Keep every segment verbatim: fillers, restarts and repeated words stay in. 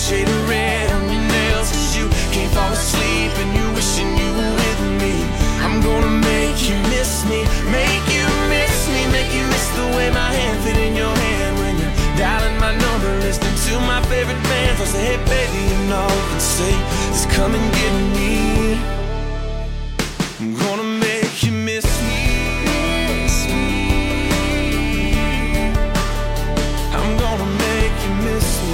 shade of red on your nails, 'cause you can't fall asleep and you wishing you were with me. I'm gonna make you miss me, make you miss me, make you miss the way my hand fit in your hand when you're dialing my number, listening to my favorite band. I say, hey baby, you know you can say, just come and get me. I'm gonna make you miss me. I'm gonna make you miss me.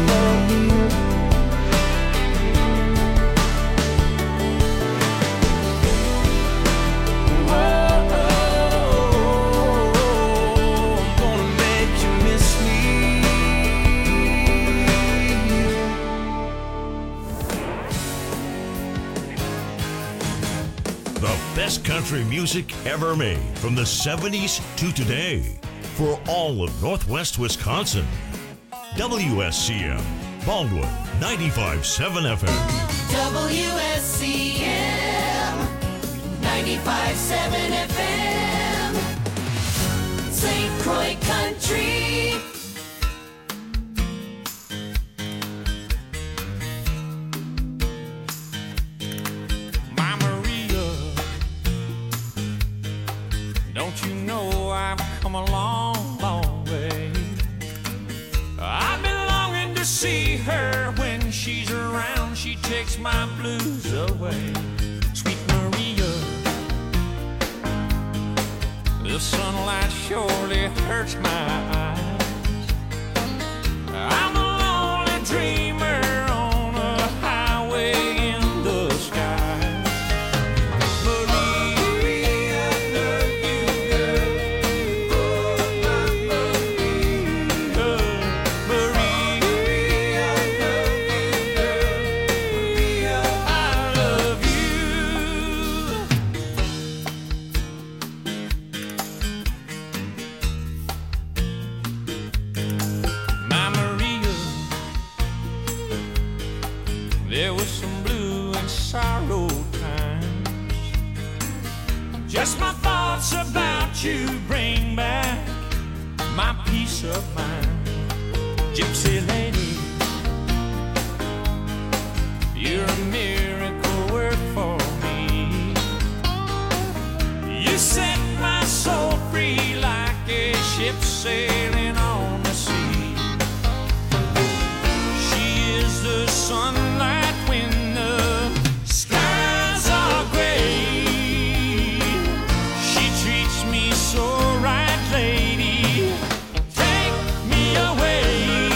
Best country music ever made from the seventies to today for all of Northwest Wisconsin. W S C M, Baldwin, ninety-five point seven F M. W S C M, ninety-five point seven F M, Saint Croix Country. A long, long way. I've been longing to see her. When she's around, she takes my blues away. Sweet Maria, the sunlight surely hurts my eyes. I'm a lonely dreamer on a highway in the sky. Just my thoughts about you bring back my peace of mind. Gypsy lady, you're a miracle work for me. You set my soul free like a ship sailing on the sea. She is the sunlight when the skies are gray. So right, lady, take me away.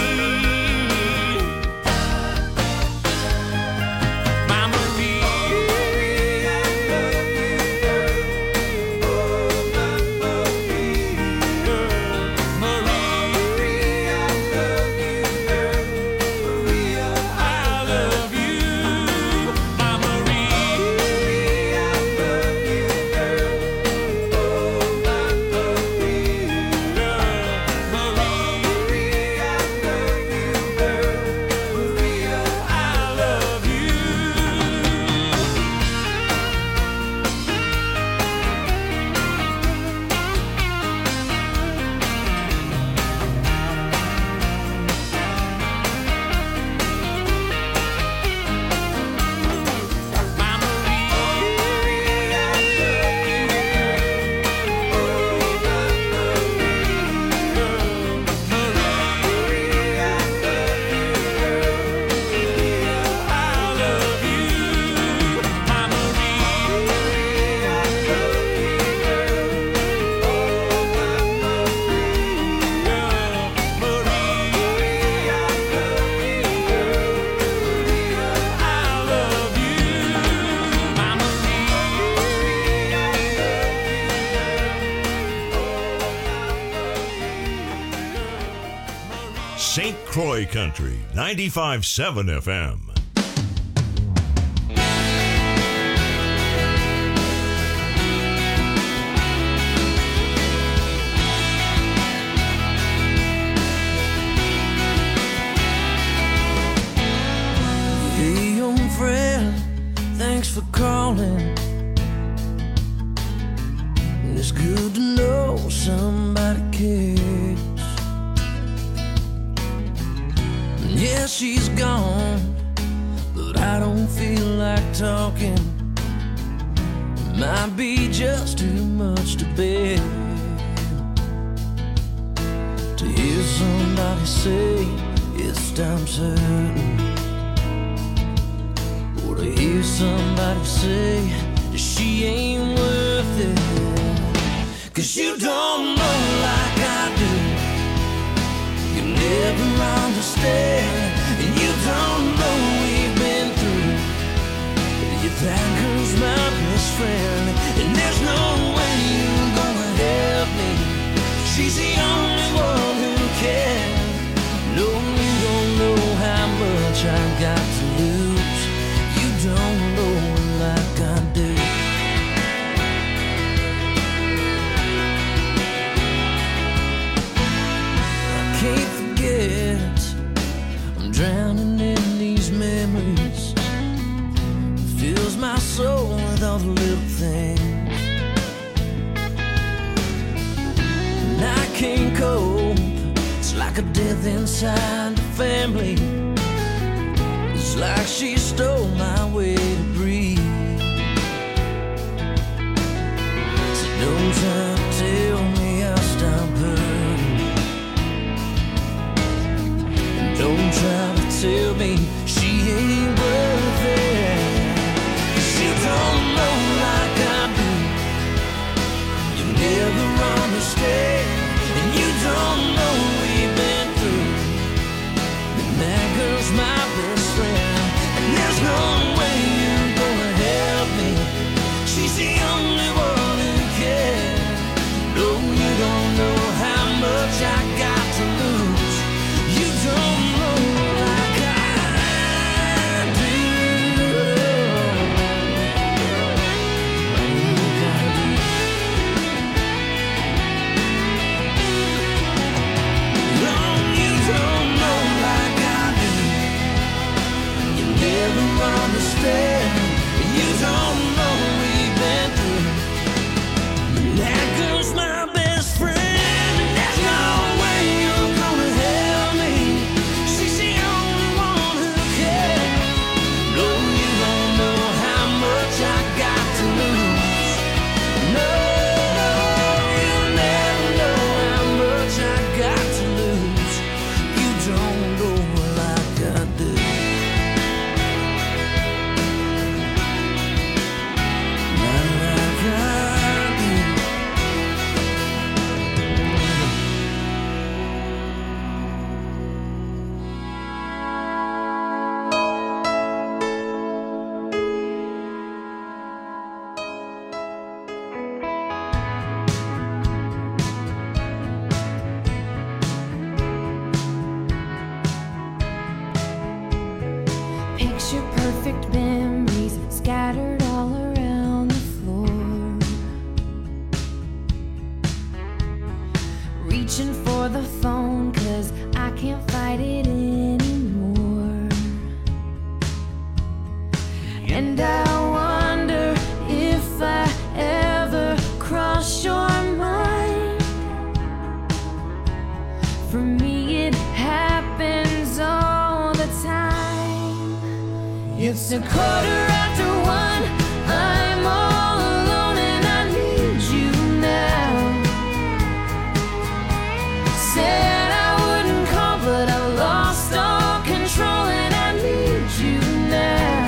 My Maria, I love you, girl. Oh, my Maria, Maria, I love you, girl. Maria, I love you, my Maria, I love you, girl. Saint Croix Country, ninety-five point seven F M. Hey, young friend, thanks for calling. It's good to know somebody cares. Yes, she's gone, but I don't feel like talking. It might be just too much to bear to hear somebody say it's time certain, or to hear somebody say that she ain't worth it. Cause you don't know like I do, you never understand, and you don't know we've been through. That girl's my best friend, and there's no way you're gonna help me. She's the only one who can. No, you don't know how much I got to lose. You don't know like I do. I can't forget, I'm drowning in these memories. Fills my soul with all the little things, and I can't cope. It's like a death inside the family. It's like she stole my way to breathe. So don't try to tell me I'll stop hurting, and don't try to tell me she ain't worth it. You don't know like I do, you never understand, and you don't know we've been through. And that girl's my best friend, and there's no way you're gonna help me. She's the only one who can. No, you don't know how much I got to lose. You don't know like I do. Understand, you don't know we've been through. But that girl's my best friend, and there's no way you're gonna help me. She's the only one who can. No, you don't know how much I got to lose. No, you'll never know how much I got to lose. You don't know like I do. Picture perfect memories scattered all around the floor. Reaching for the phone 'cause I can't fight it anymore. And I wonder if I ever cross your mind. For me it happens all the time. It's a quarter after one, I'm all alone and I need you now. Said I wouldn't call, but I lost all control and I need you now.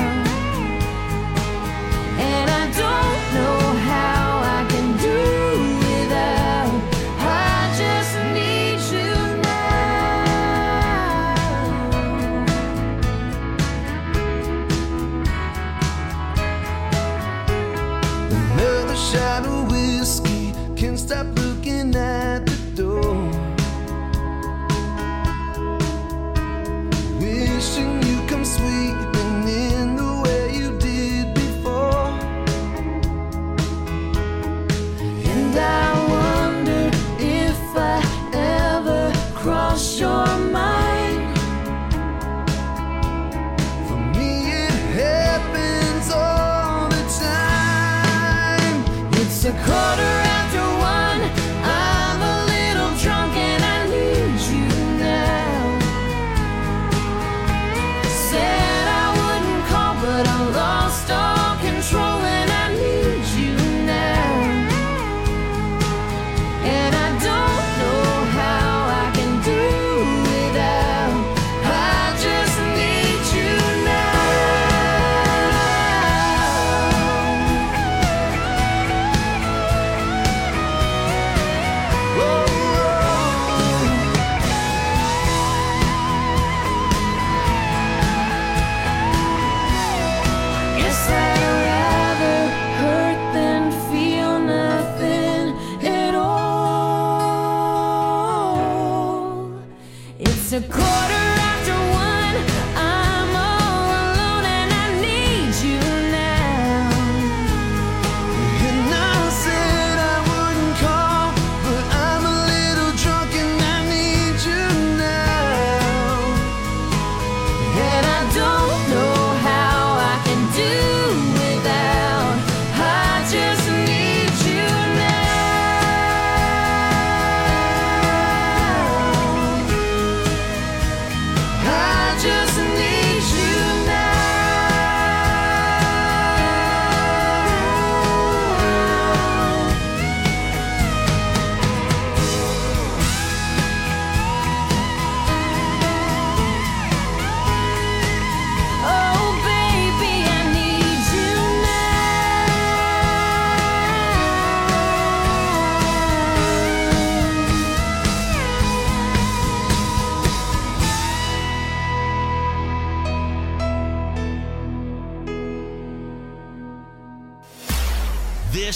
And I don't know how I can do without. I just need you now. Another shot of whiskey, can't stop looking at the door. Wishing you come sweeping in the way you did before. And I wonder if I ever cross your mind. For me it happens all the time. It's a quarter after one, I'm a little drunk and I need you now.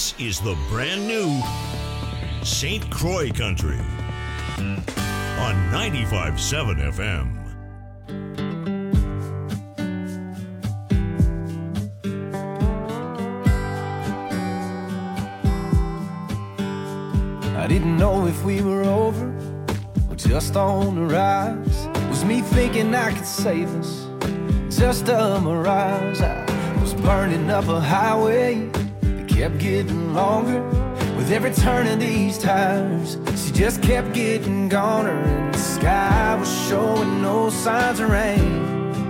This is the brand new Saint Croix Country on ninety-five point seven F M. I didn't know if we were over or just on the rise. Was me thinking I could save us? Just a mirage. I was burning up a highway that kept getting longer. With every turn of these tires, she just kept getting goner. And the sky was showing no signs of rain.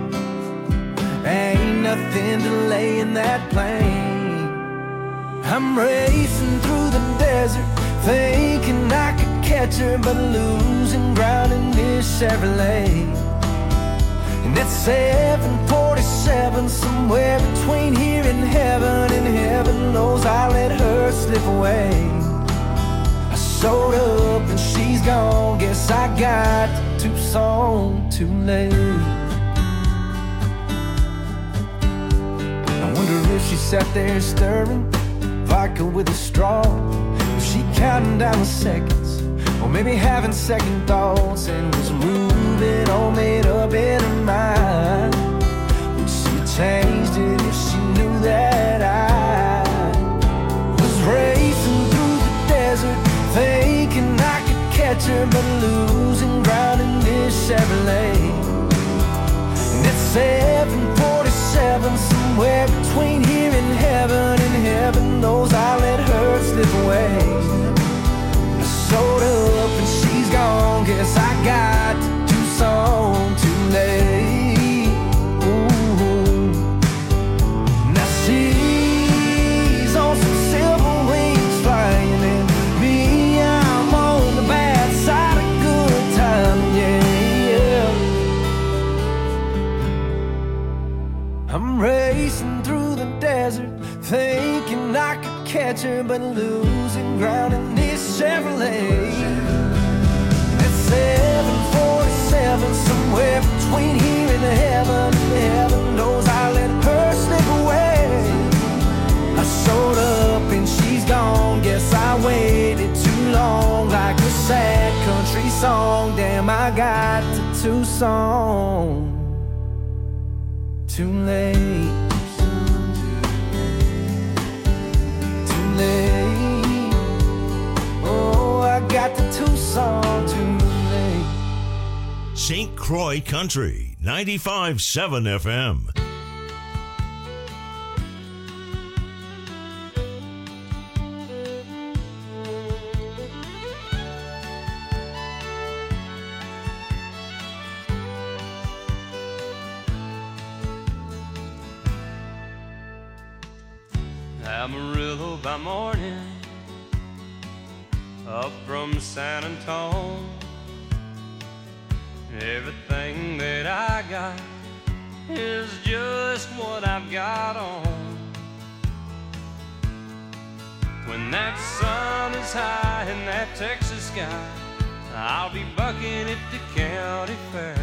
Ain't nothing delaying that plane. I'm racing through the desert, thinking I could catch her, but losing ground in this Chevrolet. And it's seven forty-seven, somewhere between here and heaven, and heaven knows I let her slip away. I showed up and she's gone, guess I got to Tucson too late. I wonder if she sat there stirring vodka with a straw. Was she counting down the seconds, or maybe having second thoughts, and was moving all made up in her mind? Would she have changed it if she knew that I was racing through the desert, thinking I could catch her, but losing ground in this Chevrolet? And it's seven forty-seven, somewhere between here and heaven, and heaven knows I let her slip away. I showed up and she's gone, guess I got to Tucson too late. Ooh. Now she's on some silver wings flying, and me, I'm on the bad side of good time, yeah, yeah. I'm racing through the desert, thinking I could catch her, but losing ground in this Chevrolet. It's seven forty-seven, somewhere between here and heaven, and heaven knows I let her slip away. I showed up and she's gone, guess I waited too long, like a sad country song. Damn, I got to Tucson too late. Oh, I got to Tucson too late. Saint Croix Country, ninety-five point seven F M. Amarillo by morning, up from San Antonio. Everything that I got is just what I've got on. When that sun is high in that Texas sky, I'll be bucking at the county fair.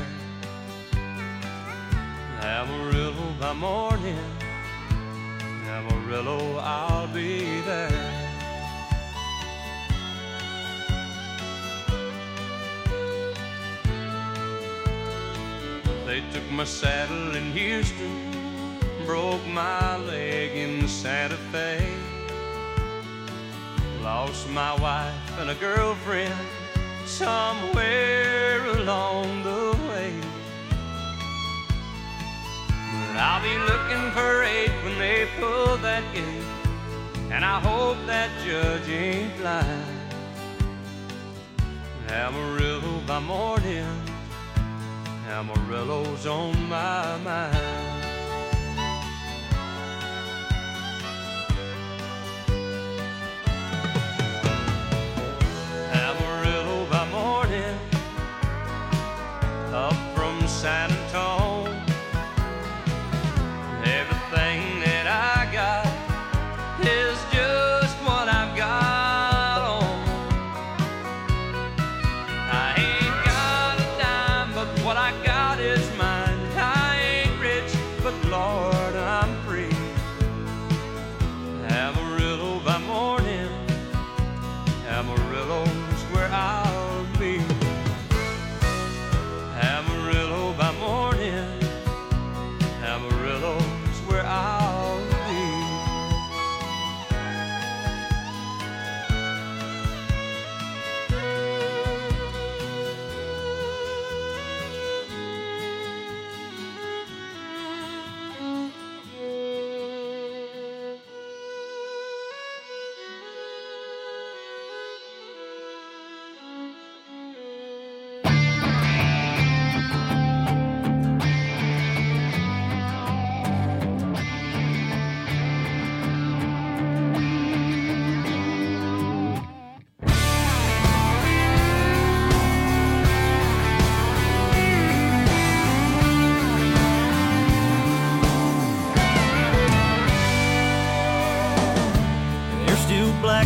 Amarillo by morning, Amarillo, I'll be there. They took my saddle in Houston, broke my leg in Santa Fe, lost my wife and a girlfriend somewhere along the way. But I'll be looking for eight when they pull that gate, and I hope that judge ain't blind. Amarillo by morning, Amarillo's on my mind. Amarillo by morning, up from San Antonio. Everything that I got is just what I've got on. I ain't got a dime, but what I got is mine. I ain't rich,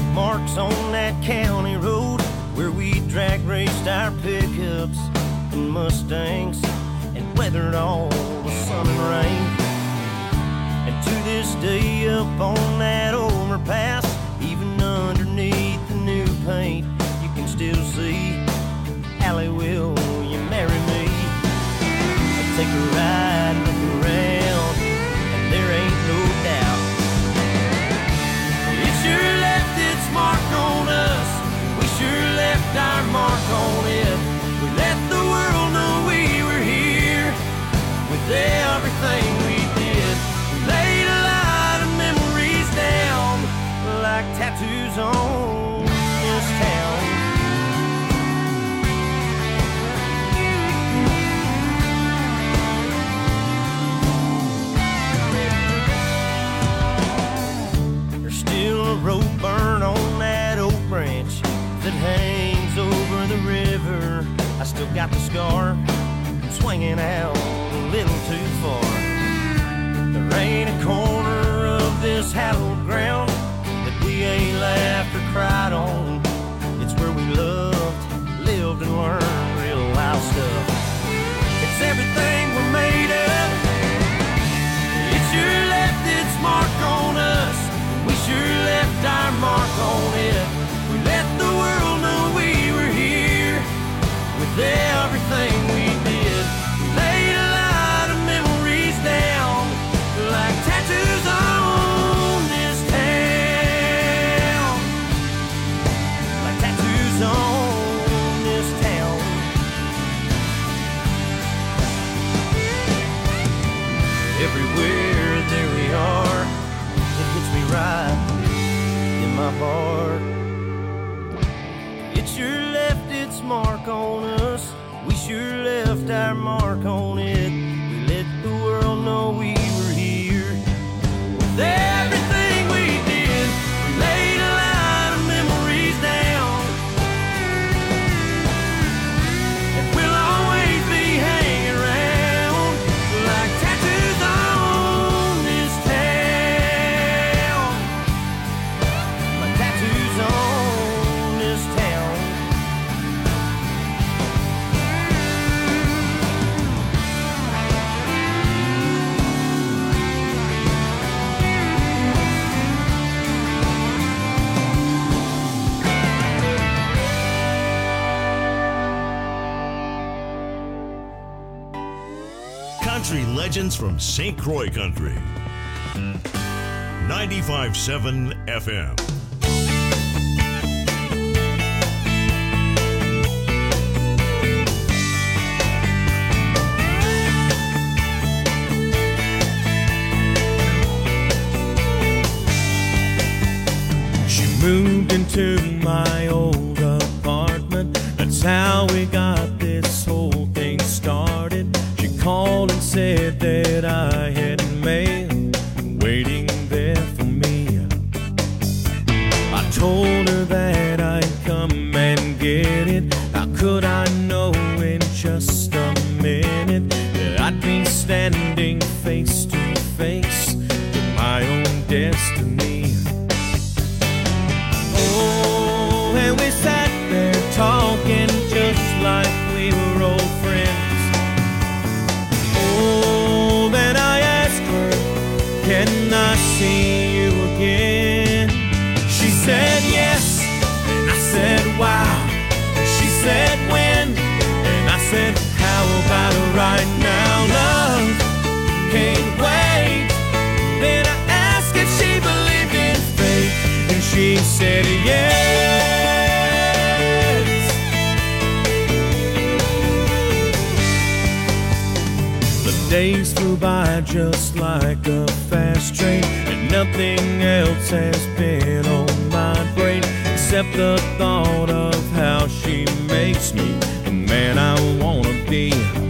marks on that county road where we drag raced our pickups and Mustangs and weathered all the sun and rain. And to this day up on that overpass, even underneath the new paint, you can still see Allie, will you marry me? I'll take a ride, look around, and there ain't no doubt it sure left its mark on us. We sure left our mark on it. We let the world know we were here with everything we did. We laid a lot of memories down like tattoos on this town. There's still a rope burn on that oak branch that hangs over the river. I still got the scar from swinging out a little too far. There ain't a corner of this hallowed ground that we ain't laughed or cried on. It's where we loved, lived, and learned real life stuff. It's everything we're made of. It sure left its mark on us. We sure left our mark on it. We let the world know we were here with everything we did. We laid a lot of memories down like tattoos on this town. Like tattoos on this town. Everywhere there we are, it hits me right in my heart. It sure left its mark on us. We sure left our mark on it. We let the world know we were here with everything we did. We laid a lot of memories down, and we'll always be hanging around like tattoos on this town. Like tattoos on this town. Country legends from Saint Croix Country. ninety-five point seven F M. She moved into my old apartment. That's how we got this whole thing started. She called and said that I had mail waiting there for me. I told her that I'd come and get it. How could I know in just a minute that I'd be standing face to face with my own destiny? Oh, and we sat there talking just like we were old friends. Oh, then I asked her, can I see you again? She said yes, and I said wow. She said when, and I said how about right now? Love can't wait. Then I asked if she believed in fate, and she said yes. The days flew by just like a fast train, and nothing else has been on my brain except the thought of how she makes me the man I wanna be.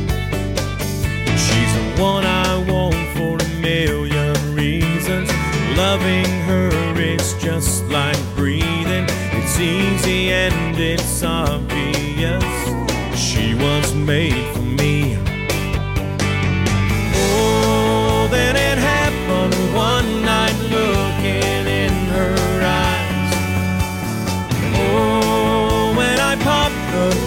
She's the one I want for a million reasons. Loving her is just like breathing. It's easy and it's obvious. She was made for me. Oh, then it happened one night, looking in her eyes.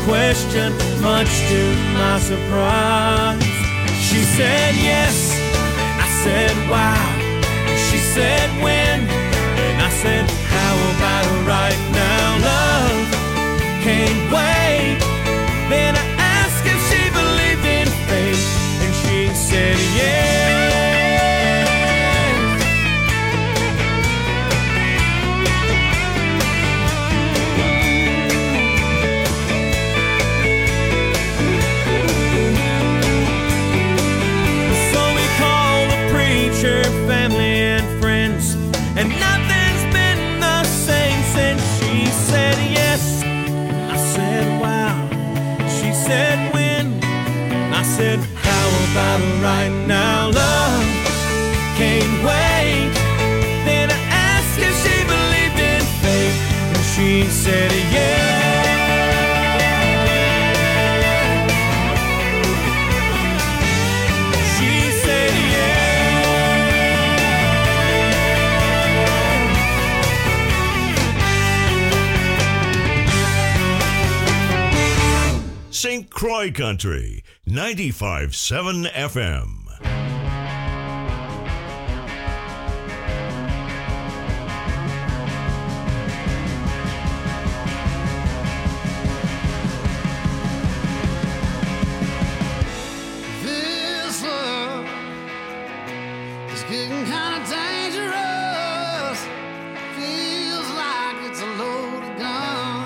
question, much to my surprise. She said yes, and I said wow. She said when, and I said how about right now? Love can't wait. Then I asked if she believed in fate, and she said yes. Family and friends, and nothing's been the same since she said yes. I said wow. She said when. I said how about right now? Love can't wait. Then I asked if she believed in fate, and she said yes. Saint Croix Country, ninety-five point seven F M. This love is getting kind of dangerous. Feels like it's a loaded gun.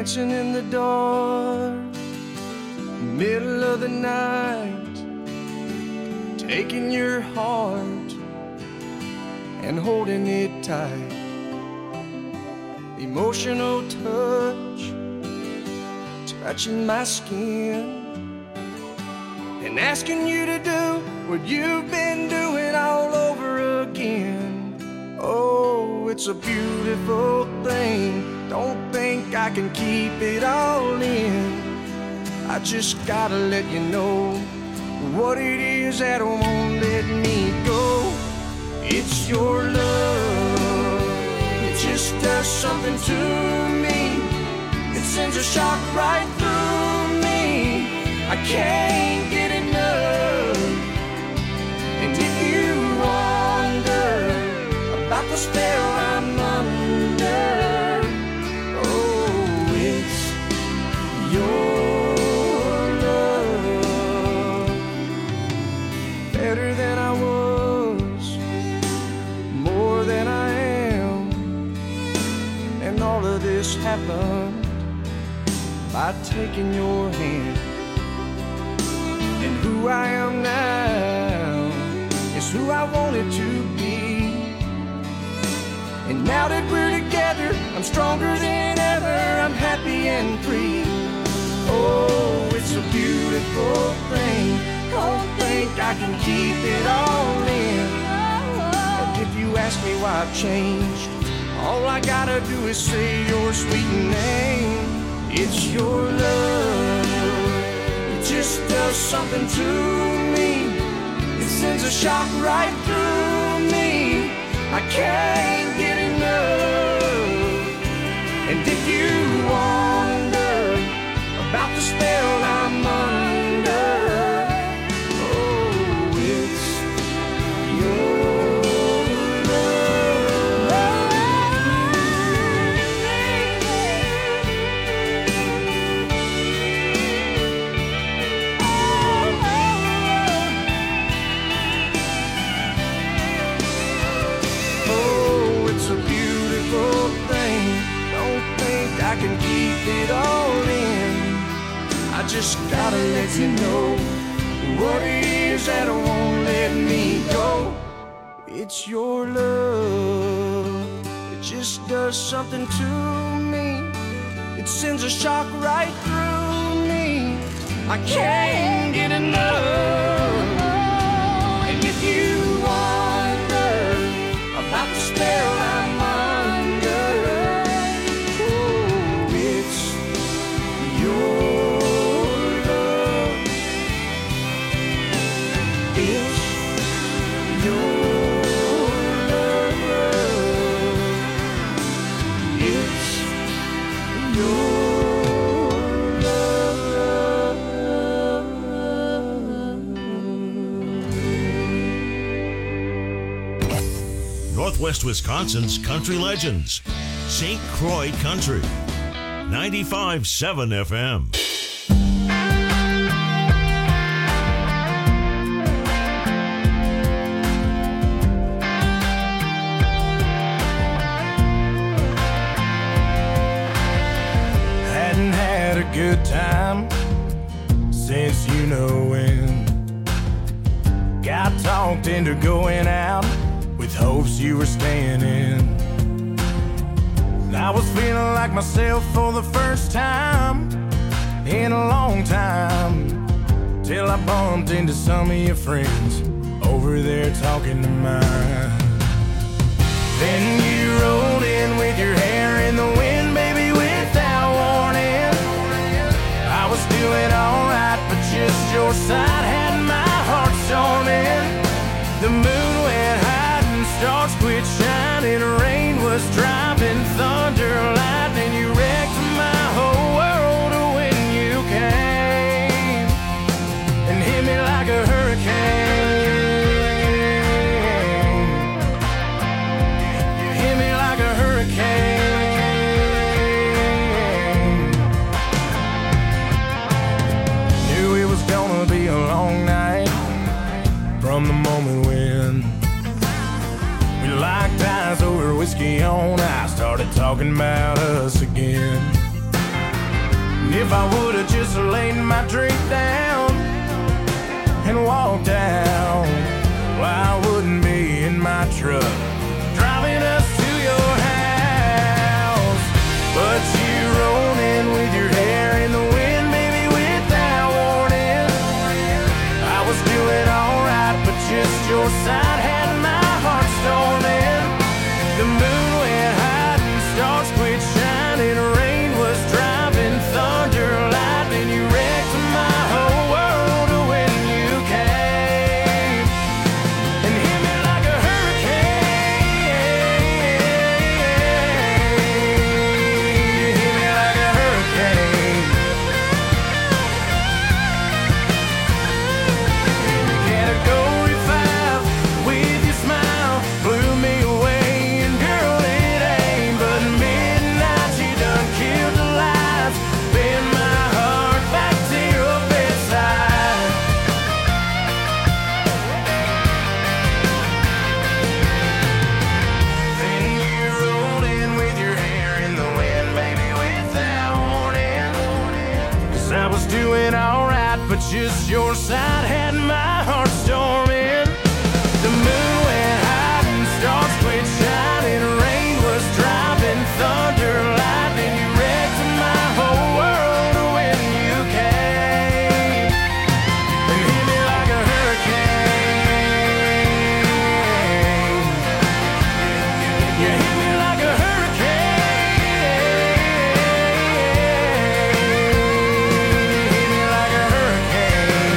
dancing in the dark, middle of the night, taking your heart and holding it tight. Emotional touch, touching my skin, and asking you to do what you've been doing all over again. Oh, it's a beautiful thing. Don't think I can keep it all in. I just gotta let you know what it is that won't let me go. It's your love. It just does something to me. It sends a shock right through me. I can't get enough. And if you wonder about the spell I'm under, oh, it's your love. Better than I was, more than I am. And all of this happened by taking your hand. And who I am now is who I wanted to be. And now that we're together, I'm stronger than ever. I'm happy and free. Oh, it's a beautiful thing. Don't think I can keep it all in. And if you ask me why I've changed, all I gotta do is say your sweet name. It's your love. It just does something to me. It sends a shock right through me. I can't get enough. And if you wonder about the spell I'm under, oh, it's your I can keep it all in. I just gotta let you know what it is that won't let me go. It's your love. It just does something to me. It sends a shock right through me. I can't get enough. And if you wonder about the spell I'm under, Northwest Wisconsin's country legends, Saint Croix Country, ninety-five point seven F M. Hadn't had a good time since you know when. Got talked into going out with hopes you were staying in. I was feeling like myself for the first time in a long time, till I bumped into some of your friends over there talking to mine. Then you rolled in with your hair in the wind, baby, without warning. I was doing alright, but just your side had my heart storming. The moon went high, stars quit shining, rain was dropping, thunder, lightning. You wrecked my whole world when you came and hit me like a hurricane. You hit me like a hurricane. Knew it was gonna be a long night from the moment when we locked eyes over whiskey on ice, started talking about us again. And if I would've just laid my drink down and walked out, well, I wouldn't be in my truck driving us to your house. But you rolled in with your hair in the wind, maybe without warning. I was doing alright, but just your side had my heart storming. The moon went high and stars quit shining. Rain was driving, thunder, lightning. You wrecked my whole world when you came and hit me like a hurricane. Hit me like a hurricane. Category five with your smile blew me away. And girl, it ain't but midnight. You done killed the lights, bend my heart back to your bedside. Then you rolled in with your hair in the wind, baby, without warning. 'Cause I was doing alright, but just your side had my heart storming. The moon went high and stars quit shining. Rain was driving, thunder, lightning. You wrecked my whole world when you came and hit me like a hurricane. You hit me like a hurricane. Hit me like a hurricane.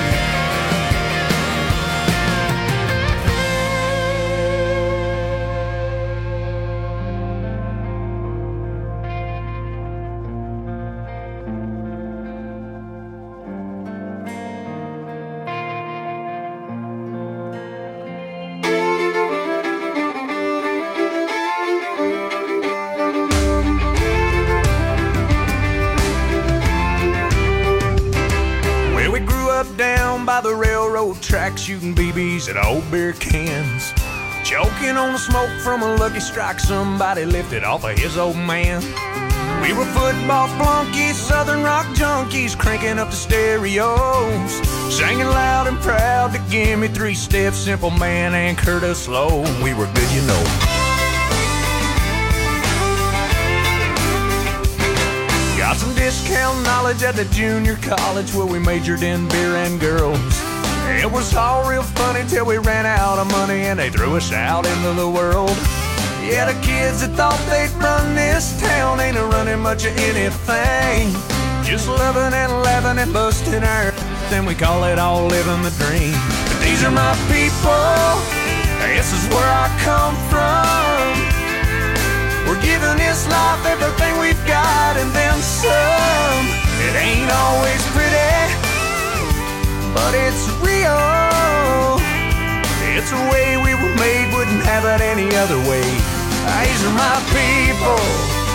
Well, we grew up down by the railroad tracks, shooting B Bs at old beer cans, choking on the smoke from a Lucky Strike somebody lifted off of his old man. We were football flunkies, southern rock junkies, cranking up the stereos, singing loud and proud to Give Me Three Steps, Simple Man, and Curtis Slow. We were good, you know. Got some discount knowledge at the junior college where we majored in beer and girls. It was all real funny till we ran out of money and they threw us out into the world. Yeah, the kids that thought they'd run this town ain't a running much of anything. Just loving and laughing and busting our then we call it all living the dream. But these are my people, this is where I come from. We're giving this life everything we've got and then some. It ain't always pretty, but it's real. It's a way we were made, wouldn't have it any other way. These are my people.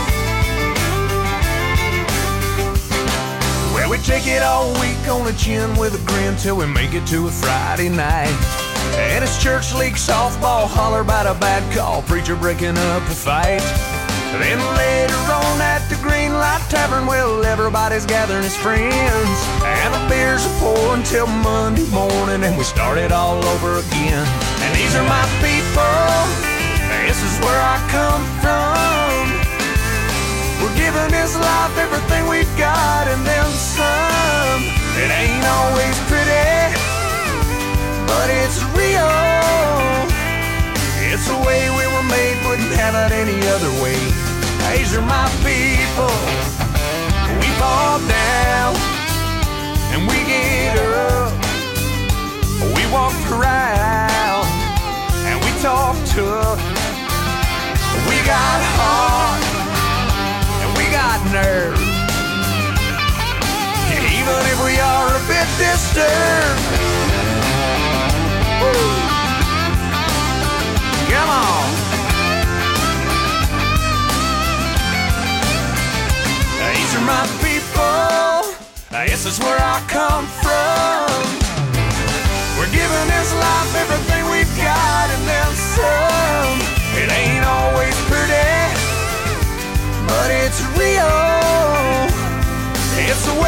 Well, we take it all week on the chin with a grin till we make it to a Friday night. And it's church league softball, holler about a bad call, preacher breaking up a fight. Then later on at the Green Light Tavern, well, everybody's gathering as friends, and the beers are pouring till Monday morning, and we start it all over again. And these are my people, this is where I come from. We're giving this life everything we've got and then some. It ain't always pretty, but it's real. It's the way we were made, wouldn't have it any other way. These are my people. We fall down and we get up. We walk around and we talk tough. We got heart and we got nerve. Even if we are a bit disturbed. Woo. Come on. These are my people. This is where I come from. We're giving this life everything we've got and then some. It ain't always pretty, but it's real. It's the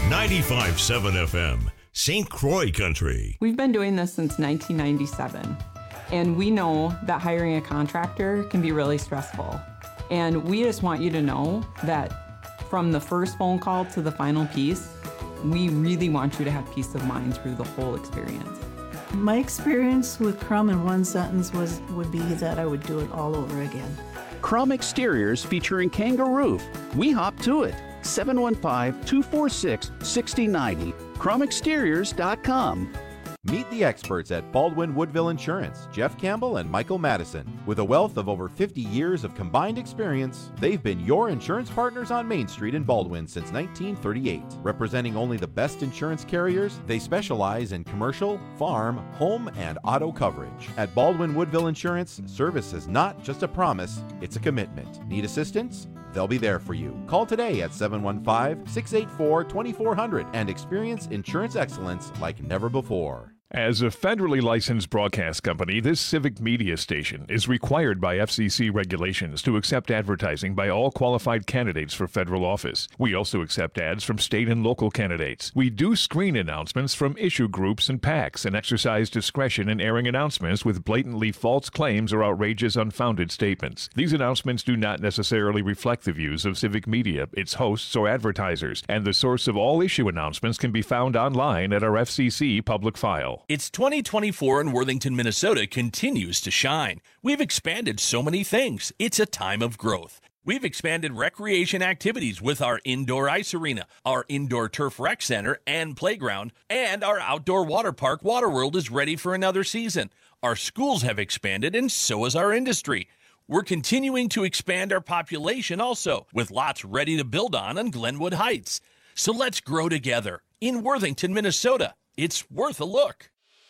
ninety-five point seven F M, Saint Croix Country. We've been doing this since nineteen ninety-seven, and we know that hiring a contractor can be really stressful. And we just want you to know that from the first phone call to the final piece, we really want you to have peace of mind through the whole experience. My experience with Crum in one sentence was would be that I would do it all over again. Crum Exteriors featuring Kangaroo. We hop to it. seven one five, two four six, six zero nine zero. crum exteriors dot com. Meet the experts at Baldwin Woodville Insurance, Jeff Campbell and Michael Madison. With a wealth of over fifty years of combined experience, they've been your insurance partners on Main Street in Baldwin since nineteen thirty-eight. Representing only the best insurance carriers, they specialize in commercial, farm, home, and auto coverage. At Baldwin Woodville Insurance, service is not just a promise, it's a commitment. Need assistance? They'll be there for you. Call today at seven one five, six eight four, two four zero zero and experience insurance excellence like never before. As a federally licensed broadcast company, this civic media station is required by F C C regulations to accept advertising by all qualified candidates for federal office. We also accept ads from state and local candidates. We do screen announcements from issue groups and PACs and exercise discretion in airing announcements with blatantly false claims or outrageous, unfounded statements. These announcements do not necessarily reflect the views of civic media, its hosts, or advertisers, and the source of all issue announcements can be found online at our F C C public file. It's twenty twenty-four and Worthington, Minnesota continues to shine. We've expanded so many things. It's a time of growth. We've expanded recreation activities with our indoor ice arena, our indoor turf rec center and playground, and our outdoor water park, Waterworld, is ready for another season. Our schools have expanded, and so has our industry. We're continuing to expand our population also, with lots ready to build on on Glenwood Heights. So let's grow together. In Worthington, Minnesota, it's worth a look.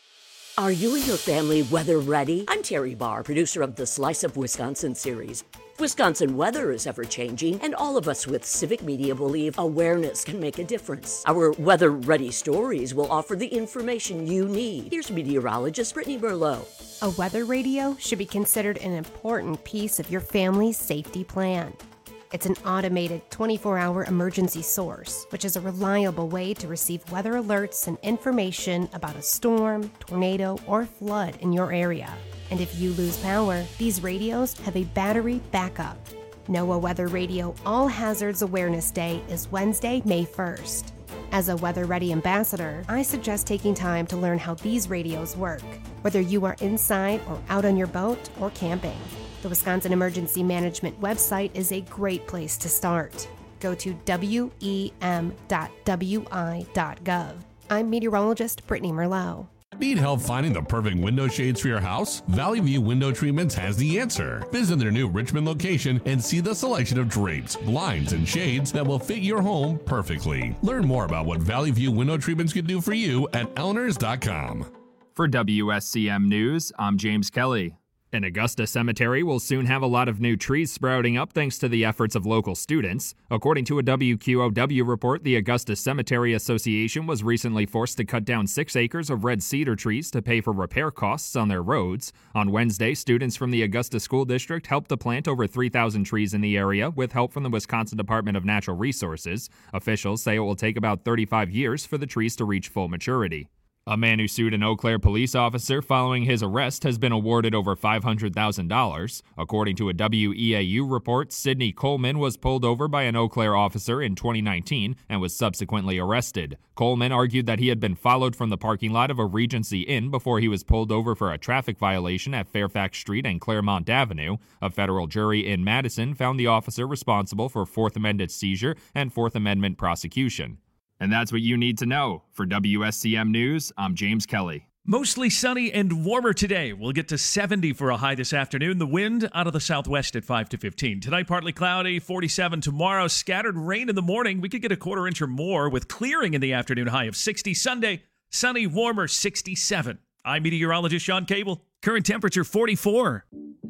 Are you and your family weather ready? I'm Terry Barr, producer of the Slice of Wisconsin series. Wisconsin weather is ever-changing, and all of us with civic media believe awareness can make a difference. Our weather-ready stories will offer the information you need. Here's meteorologist Brittany Merlot. A weather radio should be considered an important piece of your family's safety plan. It's an automated twenty-four hour emergency source, which is a reliable way to receive weather alerts and information about a storm, tornado, or flood in your area. And if you lose power, these radios have a battery backup. NOAA Weather Radio All Hazards Awareness Day is Wednesday, May first. As a Weather Ready ambassador, I suggest taking time to learn how these radios work, whether you are inside or out on your boat or camping. The Wisconsin Emergency Management website is a great place to start. Go to W E M dot W I dot gov. I'm meteorologist Brittany Merlot. Need help finding the perfect window shades for your house? Valley View Window Treatments has the answer. Visit their new Richmond location and see the selection of drapes, blinds, and shades that will fit your home perfectly. Learn more about what Valley View Window Treatments can do for you at Elinors dot com. For W S C M News, I'm James Kelly. An Augusta cemetery will soon have a lot of new trees sprouting up thanks to the efforts of local students. According to a W Q O W report, the Augusta Cemetery Association was recently forced to cut down six acres of red cedar trees to pay for repair costs on their roads. On Wednesday, students from the Augusta School District helped to plant over three thousand trees in the area with help from the Wisconsin Department of Natural Resources. Officials say it will take about thirty-five years for the trees to reach full maturity. A man who sued an Eau Claire police officer following his arrest has been awarded over five hundred thousand dollars. According to a W E A U report, Sidney Coleman was pulled over by an Eau Claire officer in twenty nineteen and was subsequently arrested. Coleman argued that he had been followed from the parking lot of a Regency Inn before he was pulled over for a traffic violation at Fairfax Street and Claremont Avenue. A federal jury in Madison found the officer responsible for Fourth Amendment seizure and Fourth Amendment prosecution. And that's what you need to know. For W S C M News, I'm James Kelly. Mostly sunny and warmer today. We'll get to seventy for a high this afternoon. The wind out of the southwest at five to fifteen. Tonight, partly cloudy, forty-seven tomorrow. Scattered rain in the morning. We could get a quarter inch or more with clearing in the afternoon, high of sixty. Sunday, sunny, warmer, sixty-seven. I'm meteorologist Sean Cable. Current temperature forty-four.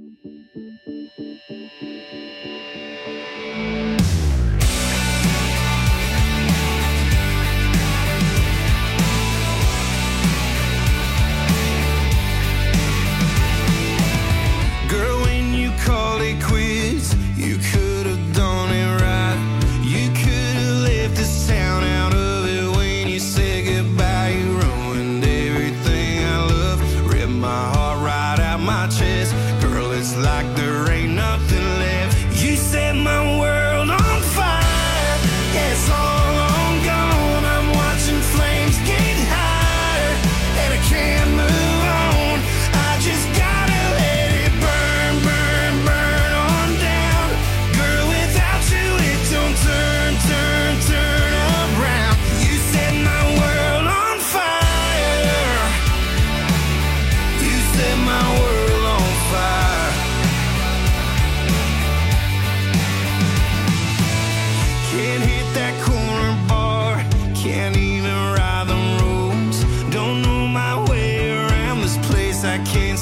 Girl, when you called it quits, you could have done it right. You could have left this town out of it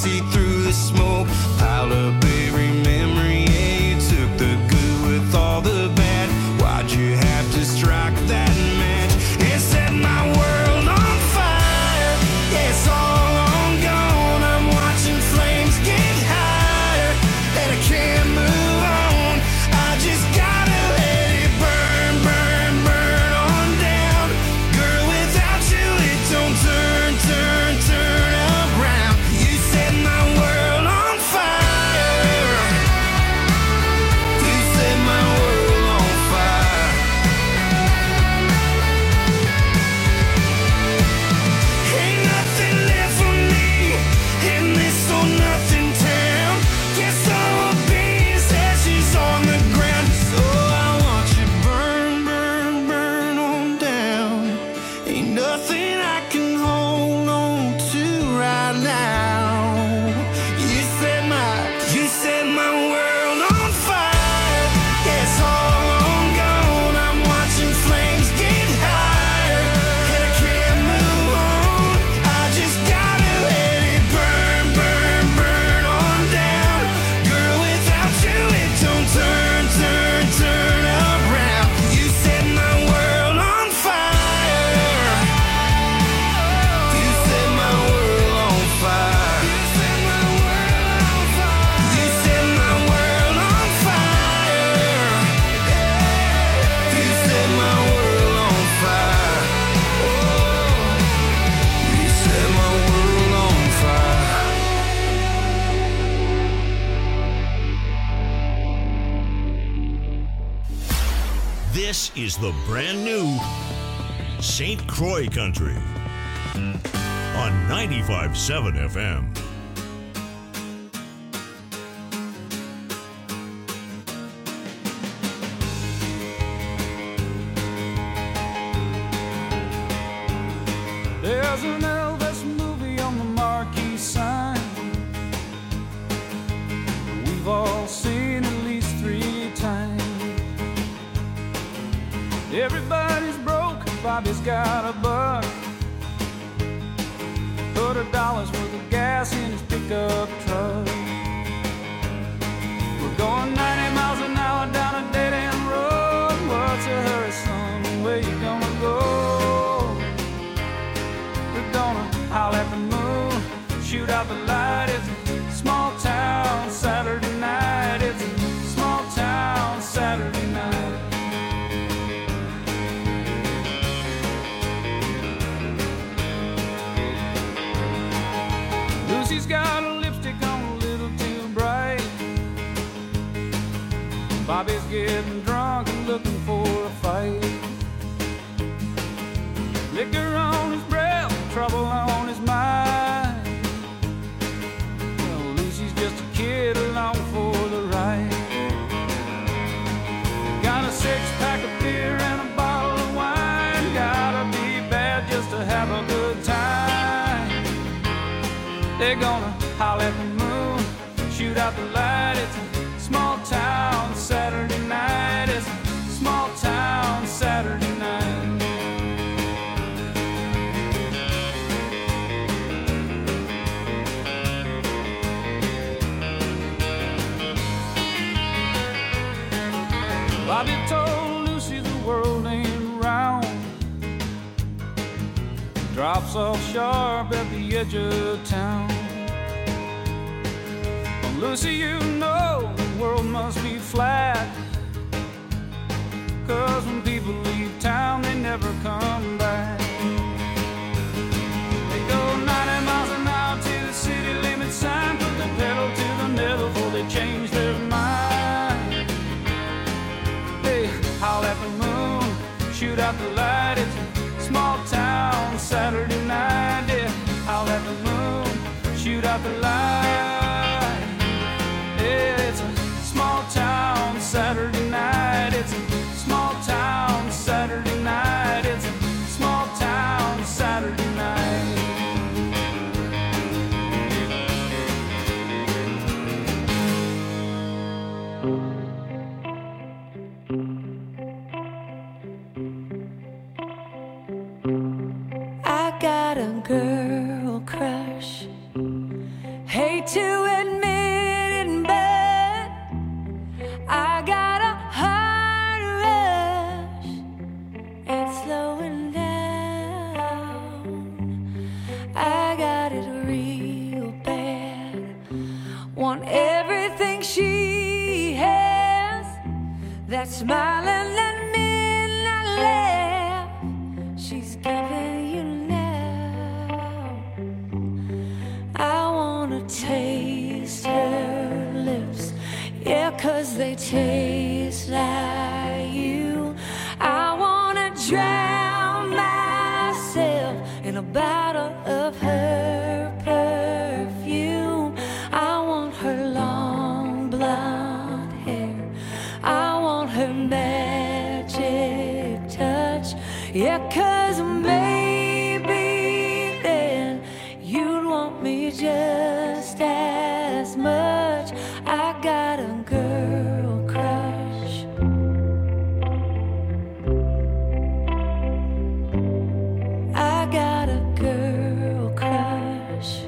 see through the smoke. Pile up every memory, yeah, you took the good with all the bad. Why'd you have to strike that match? It set my world on fire. Yeah, it's all long gone. I'm watching flames get higher, and I can't move on. I just gotta let it burn, burn, burn on down. Girl, without you it don't turn, turn, turn around. You set my world on fire. You set my world on fire. Ain't nothing left for me in this or nothing town. Guess all the bees ashes on the ground. So I want you burn, burn, burn on down. Ain't nothing I can hold on to right now. You set my, you set my world on fire. Yeah, it's all long gone. I'm watching flames get higher, and I can't move on. I just gotta let it burn, burn, burn on down. Girl, without you it don't turn, turn, turn around. You set my world on fire. You set my world on fire. You set my world on fire. You set my world on fire. You set my world on fire. Oh, you set my world on fire. This is the brand new Saint Croix Country on ninety-five point seven F M. There's an Elvis movie on the marquee sign. We've all seen at least three times. Everybody's broke, Bobby's got a buck. Put a dollar's worth of gas in his pickup truck. We're going ninety miles an hour down a dead-end road. What's a hurry, son? Where you gonna go? We're gonna howl at the moon, shoot out the light. It's a small town Saturday night. It's a small town Saturday night. Lucy's got a lipstick on a little too bright. Bobby's getting drunk and looking for a fight. Liquor on his breath, trouble on his mind. Well, Lucy's just a kid along for the ride. Got a six-pack of beer and a bottle of wine. Gotta be bad just to have a good time. They're gonna howl at the moon, shoot out the light. It's a small town Saturday night. It's a small town Saturday night. Bobby told Lucy the world ain't round. Drops off sharp at the edge of town. Well, Lucy, you know the world must be flat. 'Cause when people leave town, they never come back. They go ninety miles an hour to the city limit sign. Put the pedal to the metal before they change their mind. They howl at the moon, shoot out the light. It's a small town Saturday night. Yeah, howl at the moon, shoot out the light. Yeah, it's a small town Saturday night. It's a small town Saturday night. It's a small town Saturday night. I got a girl crush. Hate to admit it, but I got a heart rush. It's slowing down. I got it real bad. Want everything she has. That smiling and midnight laugh she's giving you now. I wanna taste her lips, yeah, 'cause they taste like you. I wanna drown myself in a bottle of her perfume. I want her long blonde hair, I want her magic touch, yeah, 'cause maybe then you'd want me just as much. I got a girl crush. I got a girl crush.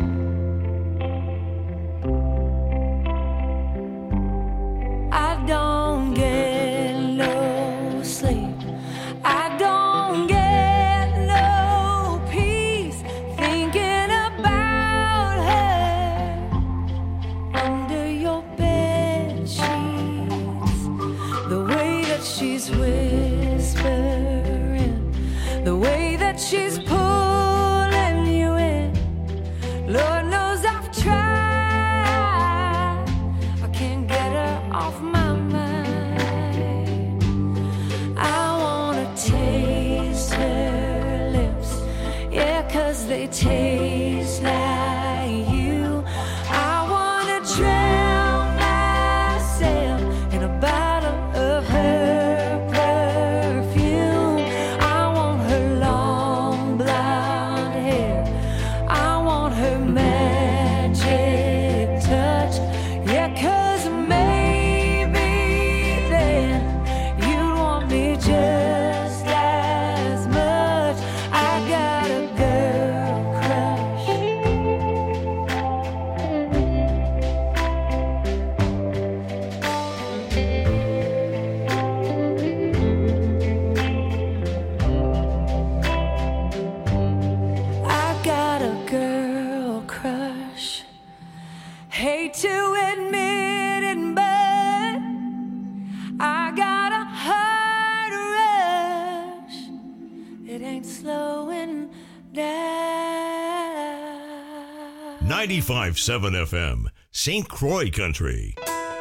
I don't get no sleep. I don't get no peace thinking about her under your bed sheets. The way that she's whispering, the way that she's pulling you in. Lord knows I've tried. I can't get her off my mind. I wanna taste her lips, yeah, 'cause they taste like you. I wanna drown myself in a bottle of her perfume. I want her long blonde hair, I want her magic touch, yeah, 'cause maybe then you'd want me just as much. I got a girl crush. I got a girl crush. Hate to admit it, but I got a heart rush. It ain't slowing down. ninety-five point seven F M, Saint Croix Country.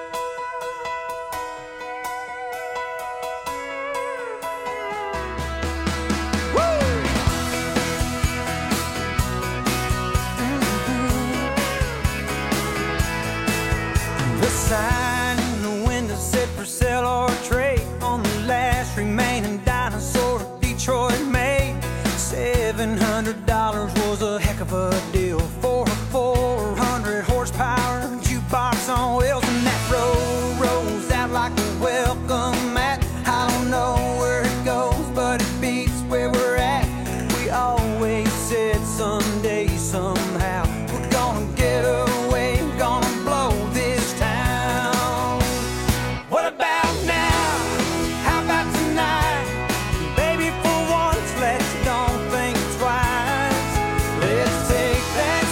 The sign in the window said for sale or trade on the last remaining dinosaur Detroit made. Seven hundred dollars was a heck of a deal for a four hundred horsepower jukebox on wheels, and that road rolls out like a welcome mat. I don't know where it goes, but it beats where we're at. We always said someday, somehow, we're gonna get away, gonna blow this town. What about now? How about tonight? Baby, for once, let's don't think twice. Let's take that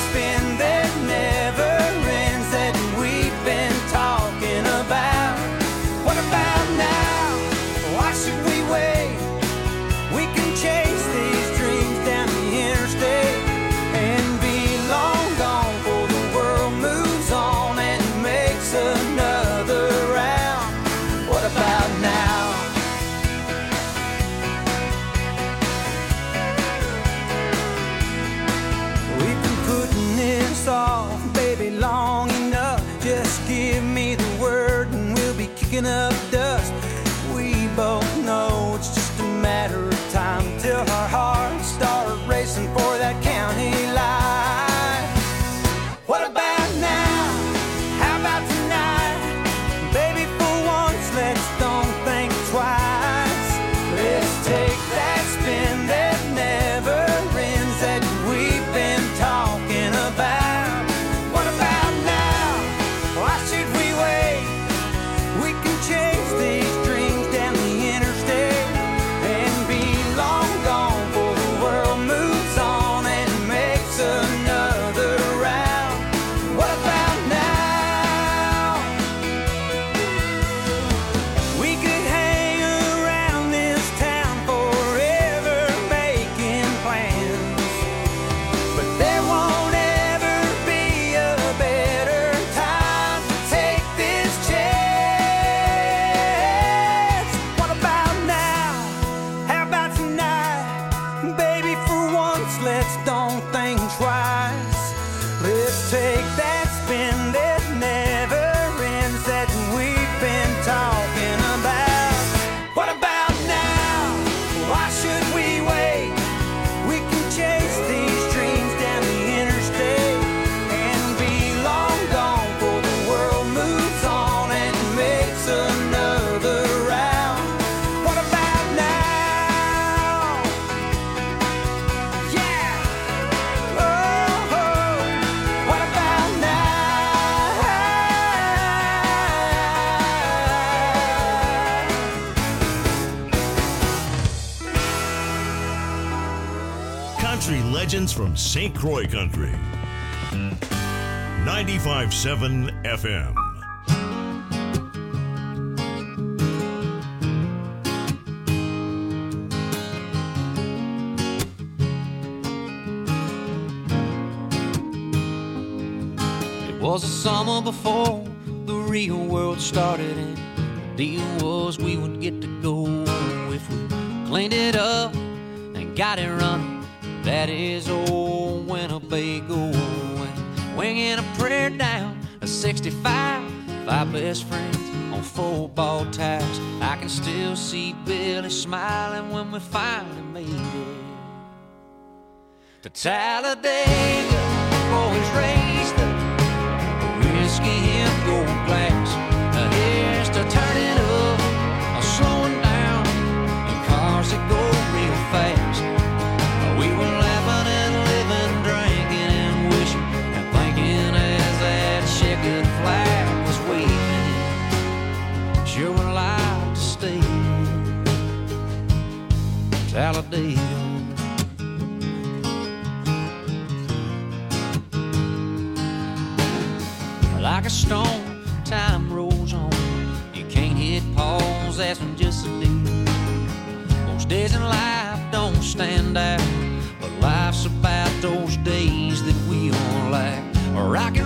hearts, let's don't think twice. Let's take that spin that never ends that we've been talking about. What about now? Why should we wait? We can chase these dreams down the interstate and be long gone before the world moves on and makes another round. What about now? Yeah. Oh, oh. What about Country legends from Saint Croix Country. ninety-five point seven F M. It was the summer before the real world started, and the deal was we would get to go if we cleaned it up and got it running. That is old Winnebago, and winging a prayer down a sixty-five, five best friends on football tires. I can still see Billy smiling when we finally made it to Talladega. Boys raised the whiskey in gold glass. Now here's to turning up, or slowing down in cars that go real fast. We were laughing and living, drinking and wishing and thinking as that checkered flag was waving. Sure would like to stay in Talladega. Like a storm, time rolls on. You can't hit pause, that's when just a deal. Most days in life don't stand out, but life's about those days that we all lack. Or I can